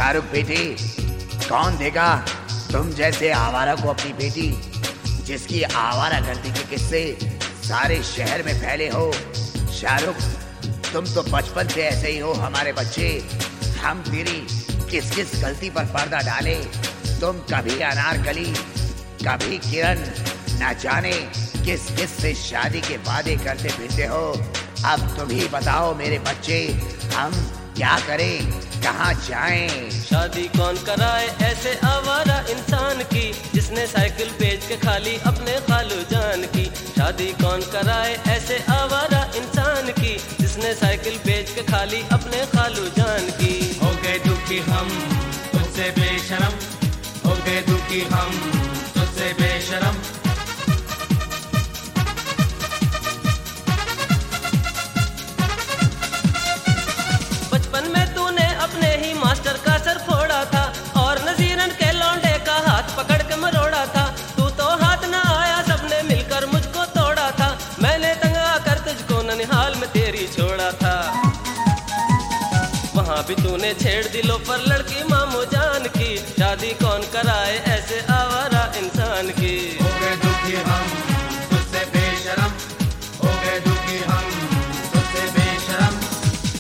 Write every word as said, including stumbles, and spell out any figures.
शाहरुख बेटी, कौन देगा तुम जैसे आवारा को अपनी बेटी, जिसकी आवारा गर्दी के किस्से सारे शहर में फैले हो। शाहरुख, तुम तो बचपन से ऐसे ही हो हमारे बच्चे। हम तेरी किस किस गलती पर पर्दा डाले। तुम कभी अनारकली, कभी किरण, न जाने किस किस से शादी के वादे करते फिरते हो। अब तुम ही बताओ मेरे बच्चे, हम क्या करें, कहाँ जाएं? शादी कौन कराए ऐसे आवारा इंसान की, जिसने साइकिल बेच के खाली अपने खालू जान की। शादी कौन कराए ऐसे आवारा इंसान की, जिसने साइकिल बेच के खाली अपने खालू जान की। हो गए दुखी हम तुझसे बेशरम, हो गए दुखी हम तुझसे बेशरम। बचपन में तूने अपने ही मास्टर का सर फोड़ा था, और नजीरन के लौंडे का हाथ पकड़ के मरोड़ा था। तू तो हाथ ना आया, सबने मिलकर मुझको तोड़ा था। मैंने तंगा कर तुझको ननिहाल में तेरी छोड़ा था। वहाँ भी तूने छेड़ दिलो पर लड़की मामू जान की। शादी कौन कराए ऐसे आवारा इंसान की।